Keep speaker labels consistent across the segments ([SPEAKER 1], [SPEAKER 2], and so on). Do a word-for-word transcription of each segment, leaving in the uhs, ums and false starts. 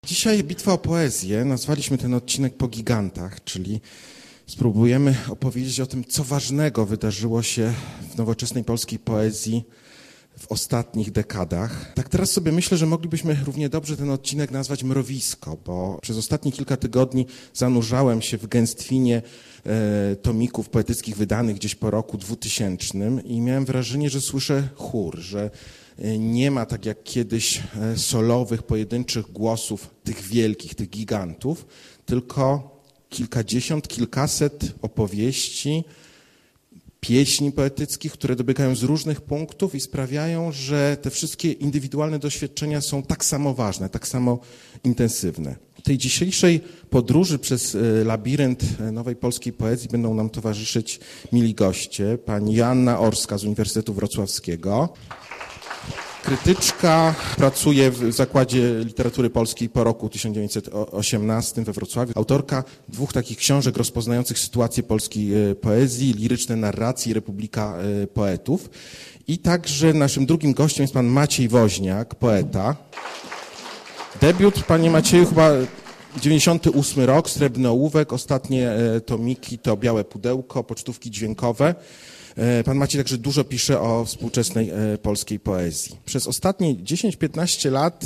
[SPEAKER 1] Dzisiaj bitwa o poezję. Nazwaliśmy ten odcinek Po gigantach, czyli spróbujemy opowiedzieć o tym, co ważnego wydarzyło się w nowoczesnej polskiej poezji w ostatnich dekadach. Tak teraz sobie myślę, że moglibyśmy równie dobrze ten odcinek nazwać Mrowisko, bo przez ostatnie kilka tygodni zanurzałem się w gęstwinie e, tomików poetyckich wydanych gdzieś po roku dwutysięcznym i miałem wrażenie, że słyszę chór, że nie ma tak jak kiedyś solowych, pojedynczych głosów tych wielkich, tych gigantów, tylko kilkadziesiąt, kilkaset opowieści, pieśni poetyckich, które dobiegają z różnych punktów i sprawiają, że te wszystkie indywidualne doświadczenia są tak samo ważne, tak samo intensywne. W tej dzisiejszej podróży przez labirynt nowej polskiej poezji będą nam towarzyszyć mili goście. Pani Joanna Orska z Uniwersytetu Wrocławskiego. Krytyczka, pracuje w Zakładzie Literatury Polskiej po roku tysiąc dziewięćset osiemnastym we Wrocławiu. Autorka dwóch takich książek rozpoznających sytuację polskiej poezji, Liryczne narracje i Republika poetów. I także naszym drugim gościem jest pan Maciej Woźniak, poeta. Debiut, panie Macieju, chyba dziewięćdziesiąty ósmy rok, Srebrny ołówek, ostatnie tomiki to Białe pudełko, pocztówki dźwiękowe. Pan Maciej także dużo pisze o współczesnej polskiej poezji. Przez ostatnie dziesięć piętnaście lat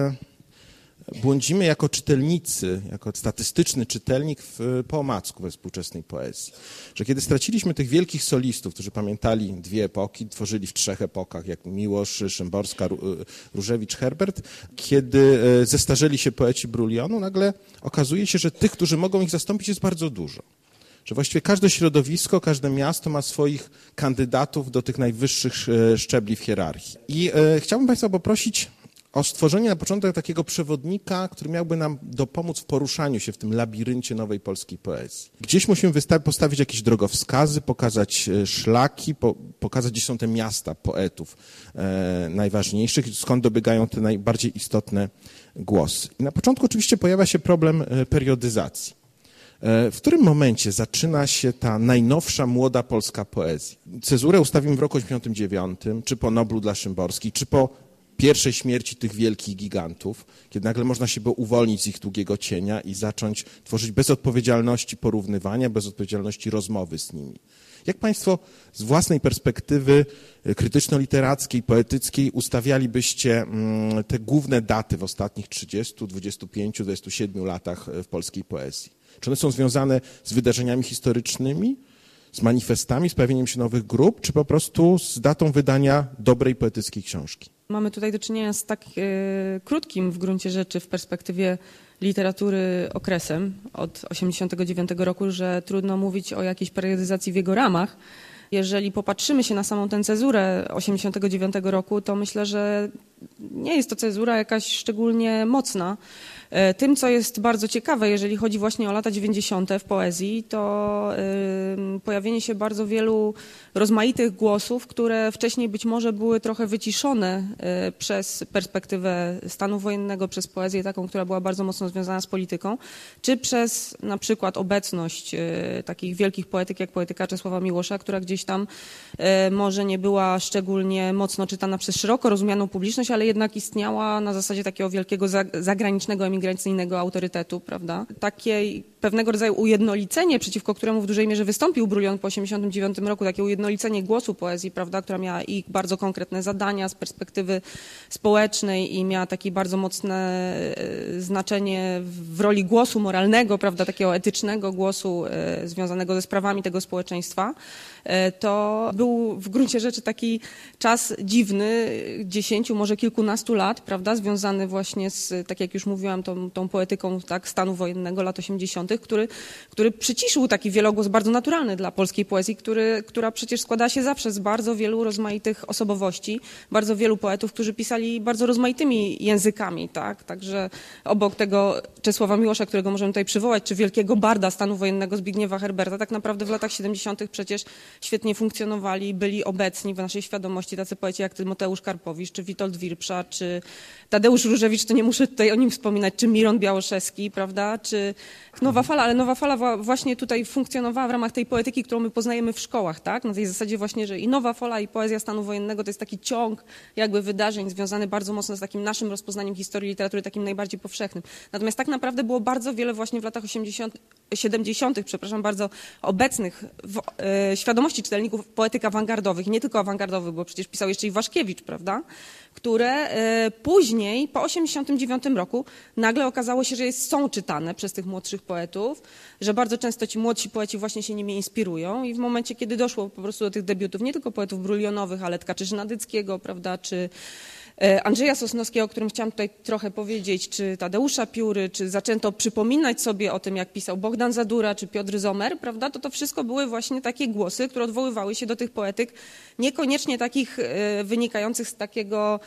[SPEAKER 1] błądzimy jako czytelnicy, jako statystyczny czytelnik w, po omacku we współczesnej poezji. Że kiedy straciliśmy tych wielkich solistów, którzy pamiętali dwie epoki, tworzyli w trzech epokach, jak Miłosz, Szymborska, Różewicz, Herbert, kiedy zestarzeli się poeci Brulionu, nagle okazuje się, że tych, którzy mogą ich zastąpić, jest bardzo dużo. Że właściwie każde środowisko, każde miasto ma swoich kandydatów do tych najwyższych szczebli w hierarchii. I e, chciałbym Państwa poprosić o stworzenie na początek takiego przewodnika, który miałby nam dopomóc w poruszaniu się w tym labiryncie nowej polskiej poezji. Gdzieś musimy wystawić, postawić jakieś drogowskazy, pokazać szlaki, po, pokazać, gdzie są te miasta poetów e, najważniejszych, skąd dobiegają te najbardziej istotne głosy. I na początku oczywiście pojawia się problem periodyzacji. W którym momencie zaczyna się ta najnowsza, młoda polska poezja? Cezurę ustawimy w roku osiemdziesiątym dziewiątym, czy po Noblu dla Szymborskiej, czy po pierwszej śmierci tych wielkich gigantów, kiedy nagle można się było uwolnić z ich długiego cienia i zacząć tworzyć bez odpowiedzialności porównywania, bez odpowiedzialności rozmowy z nimi. Jak Państwo z własnej perspektywy krytyczno-literackiej, poetyckiej ustawialibyście te główne daty w ostatnich trzydziestu, dwudziestu pięciu, dwudziestu siedmiu latach w polskiej poezji? Czy one są związane z wydarzeniami historycznymi, z manifestami, z pojawieniem się nowych grup, czy po prostu z datą wydania dobrej poetyckiej książki?
[SPEAKER 2] Mamy tutaj do czynienia z tak e, krótkim w gruncie rzeczy w perspektywie literatury okresem od osiemdziesiątego dziewiątego roku, że trudno mówić o jakiejś periodyzacji w jego ramach. Jeżeli popatrzymy się na samą tę cezurę osiemdziesiątego dziewiątego roku, to myślę, że nie jest to cezura jakaś szczególnie mocna. Tym, co jest bardzo ciekawe, jeżeli chodzi właśnie o lata dziewięćdziesiąte w poezji, to y, pojawienie się bardzo wielu rozmaitych głosów, które wcześniej być może były trochę wyciszone y, przez perspektywę stanu wojennego, przez poezję taką, która była bardzo mocno związana z polityką, czy przez na przykład obecność y, takich wielkich poetyk jak poetyka Czesława Miłosza, która gdzieś tam y, może nie była szczególnie mocno czytana przez szeroko rozumianą publiczność, ale jednak istniała na zasadzie takiego wielkiego zagranicznego emigracyjnego autorytetu, prawda? Takie pewnego rodzaju ujednolicenie, przeciwko któremu w dużej mierze wystąpił Brulion po osiemdziesiątym dziewiątym roku, takie ujednolicenie głosu poezji, prawda, która miała i bardzo konkretne zadania z perspektywy społecznej i miała takie bardzo mocne znaczenie w roli głosu moralnego, prawda, takiego etycznego głosu związanego ze sprawami tego społeczeństwa. To był w gruncie rzeczy taki czas dziwny, dziesięciu, może kilkunastu lat, prawda, związany właśnie z, tak jak już mówiłam, tą, tą poetyką tak, stanu wojennego lat osiemdziesiątych, który, który przyciszył taki wielogłos bardzo naturalny dla polskiej poezji, który, która przecież składa się zawsze z bardzo wielu rozmaitych osobowości, bardzo wielu poetów, którzy pisali bardzo rozmaitymi językami, tak, także obok tego Czesława Miłosza, którego możemy tutaj przywołać, czy wielkiego barda stanu wojennego Zbigniewa Herberta, tak naprawdę w latach siedemdziesiątych przecież świetnie funkcjonowali, byli obecni w naszej świadomości tacy poeci jak Tymoteusz Karpowicz, czy Witold Wirpsza, czy Tadeusz Różewicz, to nie muszę tutaj o nim wspominać, czy Miron Białoszewski, prawda, czy no nowa fala, ale nowa fala właśnie tutaj funkcjonowała w ramach tej poetyki, którą my poznajemy w szkołach, tak? Na tej zasadzie właśnie, że i nowa fala, i poezja stanu wojennego to jest taki ciąg jakby wydarzeń związany bardzo mocno z takim naszym rozpoznaniem historii literatury, takim najbardziej powszechnym. Natomiast tak naprawdę było bardzo wiele właśnie w latach osiemdziesiątych, siedemdziesiątych, przepraszam bardzo, obecnych w e, świadomości czytelników poetyk awangardowych, nie tylko awangardowych, bo przecież pisał jeszcze i Waszkiewicz, prawda? Które e, później, po osiemdziesiątym dziewiątym roku, nagle okazało się, że jest, są czytane przez tych młodszych poetów, że bardzo często ci młodsi poeci właśnie się nimi inspirują i w momencie, kiedy doszło po prostu do tych debiutów, nie tylko poetów brulionowych, ale Tkaczyna Dyckiego, prawda, czy Andrzeja Sosnowskiego, o którym chciałam tutaj trochę powiedzieć, czy Tadeusza Pióry, czy zaczęto przypominać sobie o tym, jak pisał Bogdan Zadura, czy Piotr Zomer, prawda, to to wszystko były właśnie takie głosy, które odwoływały się do tych poetyk, niekoniecznie takich e, wynikających z takiego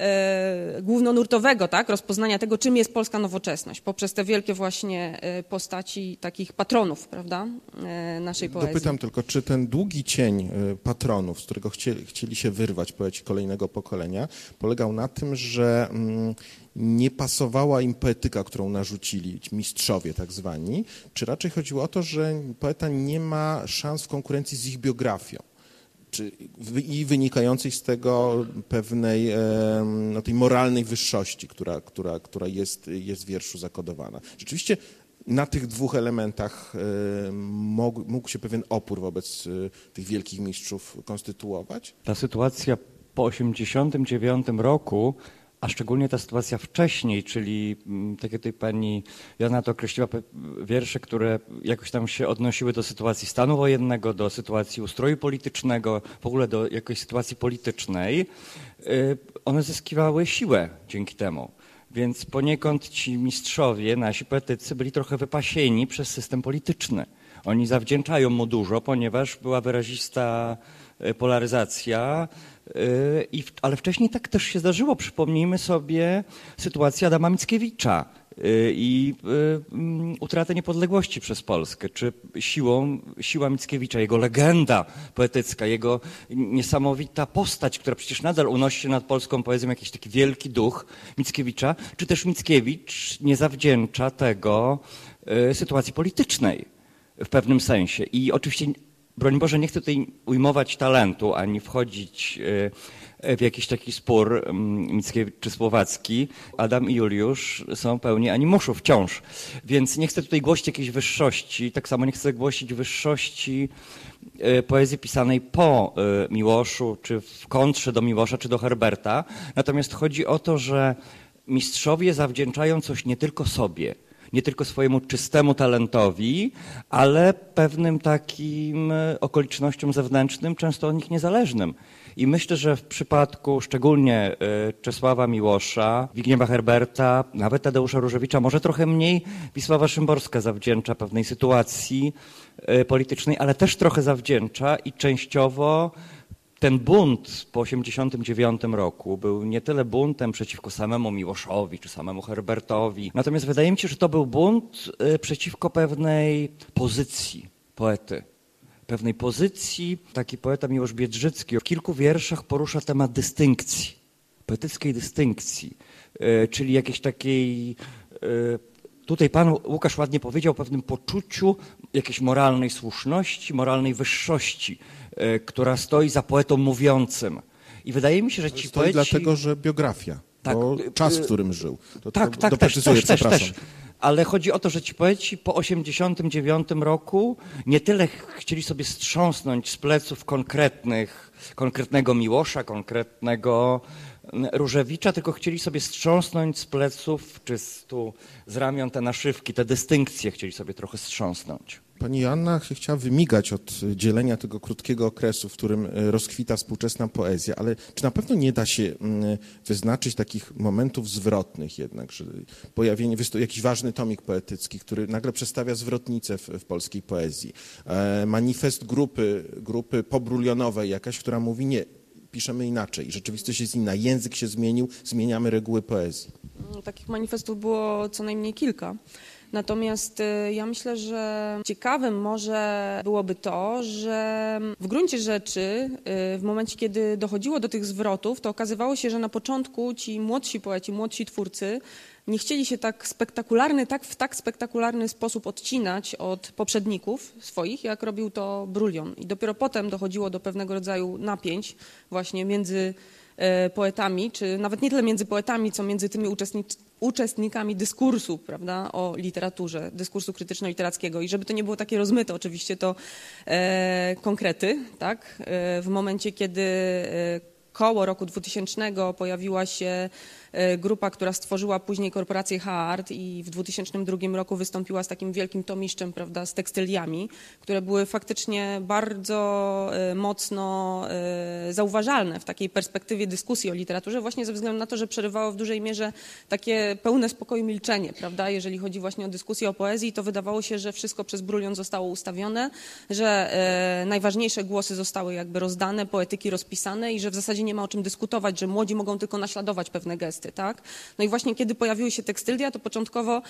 [SPEAKER 2] e, głównonurtowego, tak, rozpoznania tego, czym jest polska nowoczesność, poprzez te wielkie właśnie e, postaci takich patronów, prawda, e, naszej poezji.
[SPEAKER 1] Dopytam tylko, czy ten długi cień e, patronów, z którego chcieli, chcieli się wyrwać poeci kolejnego pokolenia, polegał na tym, że mm, nie pasowała im poetyka, którą narzucili mistrzowie tak zwani, czy raczej chodziło o to, że poeta nie ma szans w konkurencji z ich biografią, czy i wynikającej z tego pewnej no, tej moralnej wyższości, która, która, która jest, jest w wierszu zakodowana. Rzeczywiście na tych dwóch elementach mógł, mógł się pewien opór wobec tych wielkich mistrzów konstytuować?
[SPEAKER 3] Ta sytuacja po osiemdziesiątym dziewiątym roku, a szczególnie ta sytuacja wcześniej, czyli tak jak tutaj pani Joanna to określiła, wiersze, które jakoś tam się odnosiły do sytuacji stanu wojennego, do sytuacji ustroju politycznego, w ogóle do jakiejś sytuacji politycznej, one zyskiwały siłę dzięki temu. Więc poniekąd ci mistrzowie, nasi poetycy byli trochę wypasieni przez system polityczny. Oni zawdzięczają mu dużo, ponieważ była wyrazista polaryzacja, i, ale wcześniej tak też się zdarzyło. Przypomnijmy sobie sytuację Adama Mickiewicza i utratę niepodległości przez Polskę, czy siłą, siła Mickiewicza, jego legenda poetycka, jego niesamowita postać, która przecież nadal unosi się nad polską poezją, jakiś taki wielki duch Mickiewicza, czy też Mickiewicz nie zawdzięcza tego sytuacji politycznej w pewnym sensie. I oczywiście broń Boże, nie chcę tutaj ujmować talentu, ani wchodzić w jakiś taki spór Mickiewicz czy Słowacki. Adam i Juliusz są pełni animuszów wciąż, więc nie chcę tutaj głosić jakiejś wyższości, tak samo nie chcę głosić wyższości poezji pisanej po Miłoszu, czy w kontrze do Miłosza, czy do Herberta. Natomiast chodzi o to, że mistrzowie zawdzięczają coś nie tylko sobie, nie tylko swojemu czystemu talentowi, ale pewnym takim okolicznościom zewnętrznym, często od nich niezależnym. I myślę, że w przypadku szczególnie Czesława Miłosza, Zbigniewa Herberta, nawet Tadeusza Różewicza, może trochę mniej Wisława Szymborska zawdzięcza pewnej sytuacji politycznej, ale też trochę zawdzięcza i częściowo ten bunt po osiemdziesiątym dziewiątym roku był nie tyle buntem przeciwko samemu Miłoszowi czy samemu Herbertowi, natomiast wydaje mi się, że to był bunt przeciwko pewnej pozycji poety. Pewnej pozycji, taki poeta Miłosz Biedrzycki w kilku wierszach porusza temat dystynkcji, poetyckiej dystynkcji, czyli jakiejś takiej, tutaj pan Łukasz ładnie powiedział, o pewnym poczuciu jakiejś moralnej słuszności, moralnej wyższości, która stoi za poetą mówiącym. I wydaje mi się, że ci
[SPEAKER 1] stoi
[SPEAKER 3] poeci...
[SPEAKER 1] dlatego, że biografia, tak, to czas, w którym żył. To,
[SPEAKER 3] tak,
[SPEAKER 1] to
[SPEAKER 3] tak,
[SPEAKER 1] doprecyzuję,
[SPEAKER 3] też, też,
[SPEAKER 1] przepraszam.
[SPEAKER 3] też. Ale chodzi o to, że ci poeci po osiemdziesiątym dziewiątym roku nie tyle chcieli sobie strząsnąć z pleców konkretnych, konkretnego Miłosza, konkretnego Różewicza, tylko chcieli sobie strząsnąć z pleców, czy z, tu, z ramion te naszywki, te dystynkcje chcieli sobie trochę strząsnąć.
[SPEAKER 1] Pani Joanna chciała wymigać od dzielenia tego krótkiego okresu, w którym rozkwita współczesna poezja, ale czy na pewno nie da się wyznaczyć takich momentów zwrotnych jednak, że pojawienie, jakiś ważny tomik poetycki, który nagle przedstawia zwrotnicę w, w polskiej poezji, manifest grupy, grupy pobrulionowej jakaś, która mówi nie, piszemy inaczej, rzeczywistość jest inna, język się zmienił, zmieniamy reguły poezji.
[SPEAKER 2] Takich manifestów było co najmniej kilka. Natomiast y, ja myślę, że ciekawym może byłoby to, że w gruncie rzeczy y, w momencie, kiedy dochodziło do tych zwrotów, to okazywało się, że na początku ci młodsi poeci, młodsi twórcy nie chcieli się tak spektakularny, tak w tak spektakularny sposób odcinać od poprzedników swoich, jak robił to Brullion. I dopiero potem dochodziło do pewnego rodzaju napięć właśnie między e, poetami, czy nawet nie tyle między poetami, co między tymi uczestnic- uczestnikami dyskursu, prawda, o literaturze, dyskursu krytyczno-literackiego. I żeby to nie było takie rozmyte, oczywiście to e, konkrety, tak, e, w momencie, kiedy e, koło roku dwutysięcznego pojawiła się grupa, która stworzyła później korporację Haart i w dwutysięcznym drugim roku wystąpiła z takim wielkim tomiszczem, prawda, z tekstyliami, które były faktycznie bardzo mocno zauważalne w takiej perspektywie dyskusji o literaturze, właśnie ze względu na to, że przerywało w dużej mierze takie pełne spokoju milczenie, prawda, jeżeli chodzi właśnie o dyskusję o poezji, to wydawało się, że wszystko przez Brullion zostało ustawione, że najważniejsze głosy zostały jakby rozdane, poetyki rozpisane i że w zasadzie nie ma o czym dyskutować, że młodzi mogą tylko naśladować pewne gesty. Tak? No i właśnie kiedy pojawiły się tekstylia, to początkowo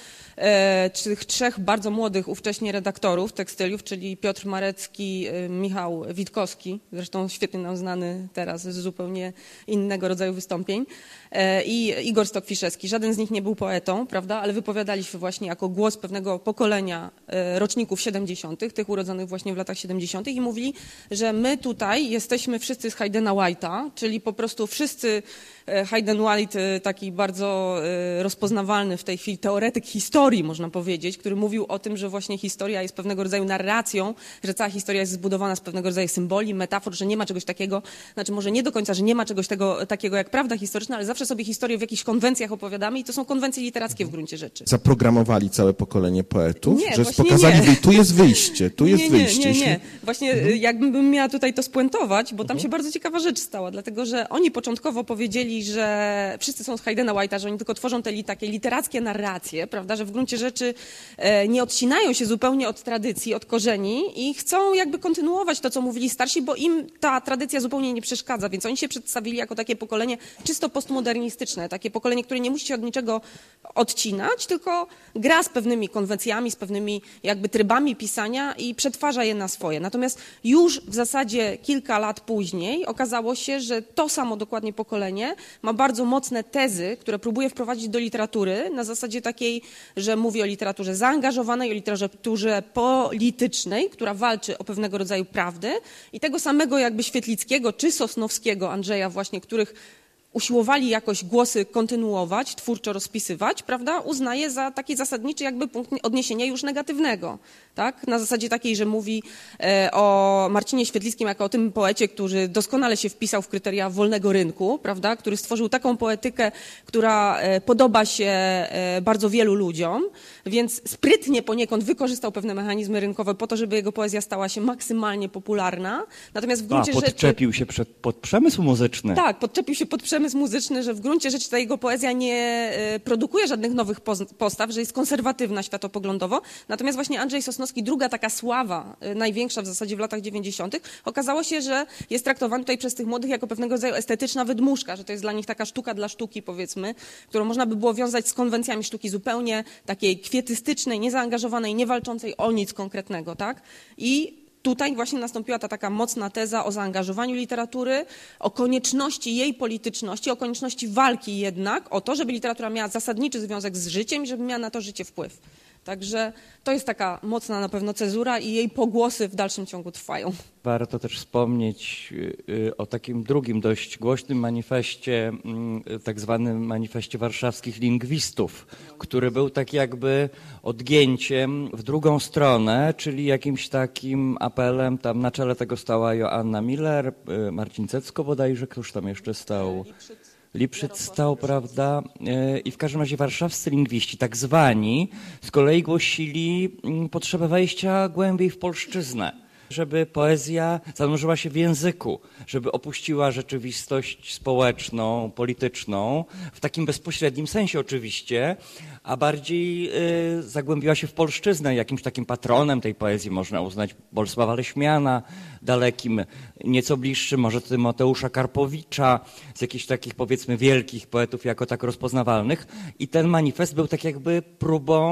[SPEAKER 2] e, tych trzech bardzo młodych ówcześnie redaktorów tekstyliów, czyli Piotr Marecki, e, Michał Witkowski, zresztą świetnie nam znany teraz z zupełnie innego rodzaju wystąpień, e, i Igor Stokwiszewski. Żaden z nich nie był poetą, prawda, ale wypowiadali się właśnie jako głos pewnego pokolenia e, roczników siedemdziesiątych, tych urodzonych właśnie w latach siedemdziesiątych i mówili, że my tutaj jesteśmy wszyscy z Haydna White'a, czyli po prostu wszyscy Hayden White, taki bardzo rozpoznawalny w tej chwili teoretyk historii, można powiedzieć, który mówił o tym, że właśnie historia jest pewnego rodzaju narracją, że cała historia jest zbudowana z pewnego rodzaju symboli, metafor, że nie ma czegoś takiego, znaczy może nie do końca, że nie ma czegoś tego, takiego jak prawda historyczna, ale zawsze sobie historię w jakichś konwencjach opowiadamy i to są konwencje literackie w gruncie rzeczy.
[SPEAKER 1] Zaprogramowali całe pokolenie poetów,
[SPEAKER 2] nie,
[SPEAKER 1] że
[SPEAKER 2] właśnie
[SPEAKER 1] pokazali,
[SPEAKER 2] nie.
[SPEAKER 1] tu jest wyjście, tu jest
[SPEAKER 2] nie,
[SPEAKER 1] wyjście.
[SPEAKER 2] Nie, nie, nie.
[SPEAKER 1] Jeśli...
[SPEAKER 2] Właśnie
[SPEAKER 1] mhm.
[SPEAKER 2] jakbym miała tutaj to spuentować, bo tam
[SPEAKER 1] mhm.
[SPEAKER 2] się bardzo ciekawa rzecz stała, dlatego że oni początkowo powiedzieli, że wszyscy są z Haydna White'a, że oni tylko tworzą te li, takie literackie narracje, prawda, że w gruncie rzeczy e, nie odcinają się zupełnie od tradycji, od korzeni i chcą jakby kontynuować to, co mówili starsi, bo im ta tradycja zupełnie nie przeszkadza, więc oni się przedstawili jako takie pokolenie czysto postmodernistyczne, takie pokolenie, które nie musi się od niczego odcinać, tylko gra z pewnymi konwencjami, z pewnymi jakby trybami pisania i przetwarza je na swoje. Natomiast już w zasadzie kilka lat później okazało się, że to samo dokładnie pokolenie ma bardzo mocne tezy, które próbuje wprowadzić do literatury na zasadzie takiej, że mówi o literaturze zaangażowanej, o literaturze politycznej, która walczy o pewnego rodzaju prawdy i tego samego jakby Świetlickiego czy Sosnowskiego, Andrzeja właśnie, których usiłowali jakoś głosy kontynuować, twórczo rozpisywać, prawda, uznaje za taki zasadniczy jakby punkt odniesienia już negatywnego, tak, na zasadzie takiej, że mówi e, o Marcinie Świetlickim jako o tym poecie, który doskonale się wpisał w kryteria wolnego rynku, prawda, który stworzył taką poetykę, która e, podoba się e, bardzo wielu ludziom, więc sprytnie poniekąd wykorzystał pewne mechanizmy rynkowe po to, żeby jego poezja stała się maksymalnie popularna, natomiast w gruncie
[SPEAKER 3] A, podczepił
[SPEAKER 2] rzeczy...
[SPEAKER 3] się przed, pod przemysł muzyczny.
[SPEAKER 2] Tak, podczepił się pod przemysł muzyczny, że w gruncie rzeczy ta jego poezja nie produkuje żadnych nowych postaw, że jest konserwatywna światopoglądowo. Natomiast właśnie Andrzej Sosnowski, druga taka sława, największa w zasadzie w latach dziewięćdziesiątych, okazało się, że jest traktowany tutaj przez tych młodych jako pewnego rodzaju estetyczna wydmuszka, że to jest dla nich taka sztuka dla sztuki, powiedzmy, którą można by było wiązać z konwencjami sztuki zupełnie takiej kwietystycznej, niezaangażowanej, nie walczącej o nic konkretnego, tak? I tutaj właśnie nastąpiła ta taka mocna teza o zaangażowaniu literatury, o konieczności jej polityczności, o konieczności walki jednak o to, żeby literatura miała zasadniczy związek z życiem i żeby miała na to życie wpływ. Także to jest taka mocna na pewno cezura i jej pogłosy w dalszym ciągu trwają.
[SPEAKER 3] Warto też wspomnieć o takim drugim dość głośnym manifestie, tak zwanym manifestie warszawskich lingwistów, który był tak jakby odgięciem w drugą stronę, czyli jakimś takim apelem, tam na czele tego stała Joanna Miller, Marcin Cecko bodajże, któż tam jeszcze stał? Lipszyc stał, prawda? I w każdym razie warszawscy lingwiści, tak zwani, z kolei głosili potrzebę wejścia głębiej w polszczyznę, żeby poezja zanurzyła się w języku, żeby opuściła rzeczywistość społeczną, polityczną, w takim bezpośrednim sensie oczywiście, a bardziej y, zagłębiła się w polszczyznę. Jakimś takim patronem tej poezji można uznać Bolesława Leśmiana, dalekim, nieco bliższym może Tymoteusza Karpowicza, z jakichś takich powiedzmy wielkich poetów jako tak rozpoznawalnych. I ten manifest był tak jakby próbą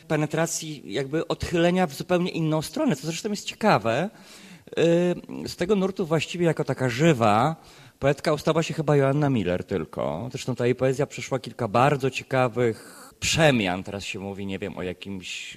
[SPEAKER 3] penetracji, jakby odchylenia w zupełnie inną stronę, co zresztą jest ciekawe. Z tego nurtu właściwie jako taka żywa poetka ostała się chyba Joanna Miller tylko. Zresztą ta jej poezja przeszła kilka bardzo ciekawych przemian. Teraz się mówi, nie wiem, o jakimś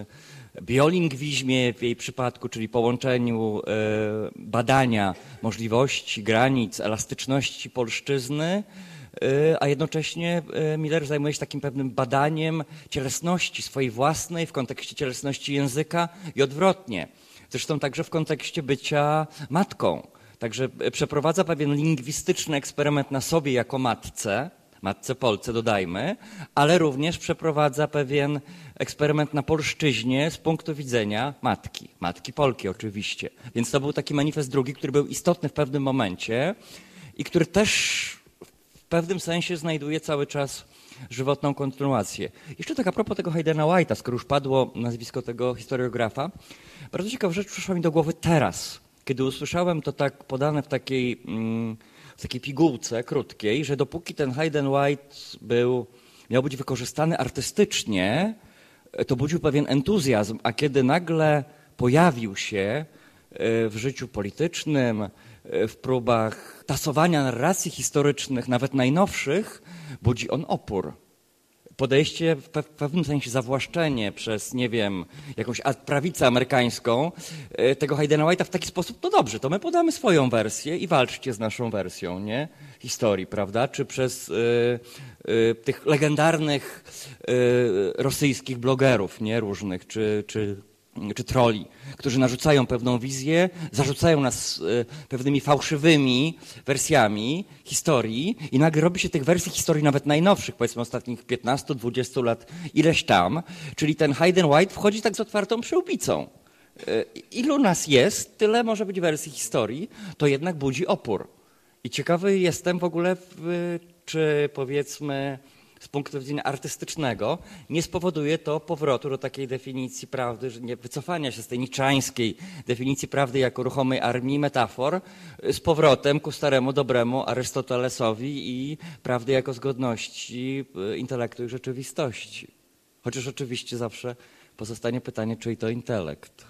[SPEAKER 3] biolingwizmie w jej przypadku, czyli połączeniu badania możliwości, granic, elastyczności polszczyzny, a jednocześnie Miller zajmuje się takim pewnym badaniem cielesności swojej własnej w kontekście cielesności języka i odwrotnie. Zresztą także w kontekście bycia matką. Także przeprowadza pewien lingwistyczny eksperyment na sobie jako matce, matce Polce dodajmy, ale również przeprowadza pewien eksperyment na polszczyźnie z punktu widzenia matki, matki Polki oczywiście. Więc to był taki manifest drugi, który był istotny w pewnym momencie i który też w pewnym sensie znajduje cały czas żywotną kontynuację. Jeszcze tak a propos tego Haydena White'a, skoro już padło nazwisko tego historiografa, bardzo ciekawa rzecz przyszła mi do głowy teraz, kiedy usłyszałem to tak podane w takiej, w takiej pigułce krótkiej, że dopóki ten Hayden White był, miał być wykorzystany artystycznie, to budził pewien entuzjazm, a kiedy nagle pojawił się w życiu politycznym, w próbach tasowania narracji historycznych, nawet najnowszych, budzi on opór. Podejście, w pewnym sensie zawłaszczenie przez, nie wiem, jakąś prawicę amerykańską tego Haydena White'a w taki sposób, no dobrze, to my podamy swoją wersję i walczcie z naszą wersją, nie? Historii, prawda? Czy przez y, y, tych legendarnych y, rosyjskich blogerów, nie? Różnych, czy, czy czy troli, którzy narzucają pewną wizję, zarzucają nas pewnymi fałszywymi wersjami historii i nagle robi się tych wersji historii nawet najnowszych, powiedzmy ostatnich piętnastu dwudziestu lat, ileś tam, czyli ten Hayden White wchodzi tak z otwartą przyłbicą. Ilu nas jest, tyle może być wersji historii, to jednak budzi opór. I ciekawy jestem w ogóle, w, czy powiedzmy z punktu widzenia artystycznego nie spowoduje to powrotu do takiej definicji prawdy, że nie wycofania się z tej niczańskiej definicji prawdy jako ruchomej armii metafor z powrotem ku staremu, dobremu Arystotelesowi i prawdy jako zgodności intelektu i rzeczywistości. Chociaż oczywiście zawsze pozostanie pytanie, czyj to intelekt.